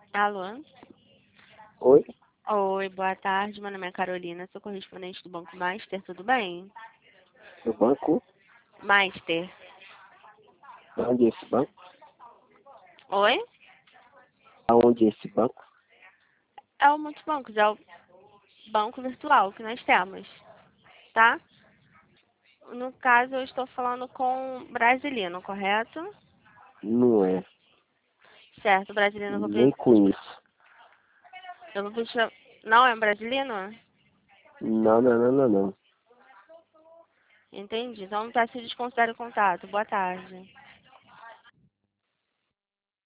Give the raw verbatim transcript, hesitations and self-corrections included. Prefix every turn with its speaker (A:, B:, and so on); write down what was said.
A: Alô?
B: Oi?
A: Oi, boa tarde. Meu nome é Carolina, sou correspondente do Banco Master, tudo bem?
B: Do banco?
A: Master.
B: Onde é esse banco?
A: Oi?
B: Aonde é esse banco?
A: É o Multibancos, é o banco virtual que nós temos, tá? No caso, eu estou falando com Brasilino, correto?
B: Não é.
A: Certo, Brasilino, eu vou
B: Nem
A: pedir...
B: conheço.
A: Eu vou pedir... Não é um Brasilino?
B: Não, não, não, não, não.
A: Entendi. Então, peço que desconsidere o contato. Boa tarde.